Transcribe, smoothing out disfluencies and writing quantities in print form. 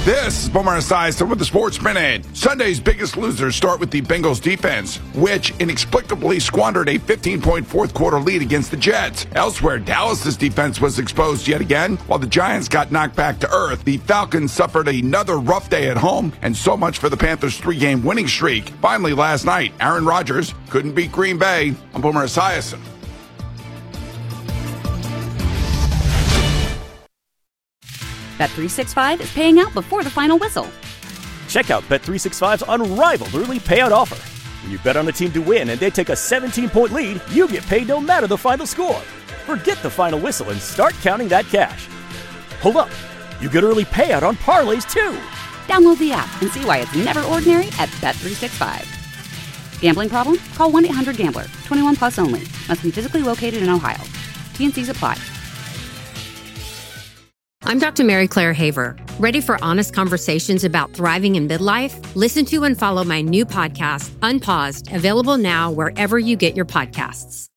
This is Boomer Esiason with the Sports Minute. Sunday's biggest losers start with the Bengals defense, which inexplicably squandered a 15-point fourth-quarter lead against the Jets. Elsewhere, Dallas's defense was exposed yet again, while the Giants got knocked back to earth. The Falcons suffered another rough day at home, and so much for the Panthers' three-game winning streak. Finally, last night, Aaron Rodgers couldn't beat Green Bay. I'm Boomer Esiason. Bet365 is paying out before the final whistle. Check out Bet365's unrivaled early payout offer. When you bet on a team to win and they take a 17-point lead, you get paid no matter the final score. Forget the final whistle and start counting that cash. Hold up. You get early payout on parlays, too. Download the app and see why it's never ordinary at Bet365. Gambling problem? Call 1-800-GAMBLER. 21 plus only. Must be physically located in Ohio. T&Cs apply. I'm Dr. Mary Claire Haver. Ready for honest conversations about thriving in midlife? Listen to and follow my new podcast, Unpaused, available now wherever you get your podcasts.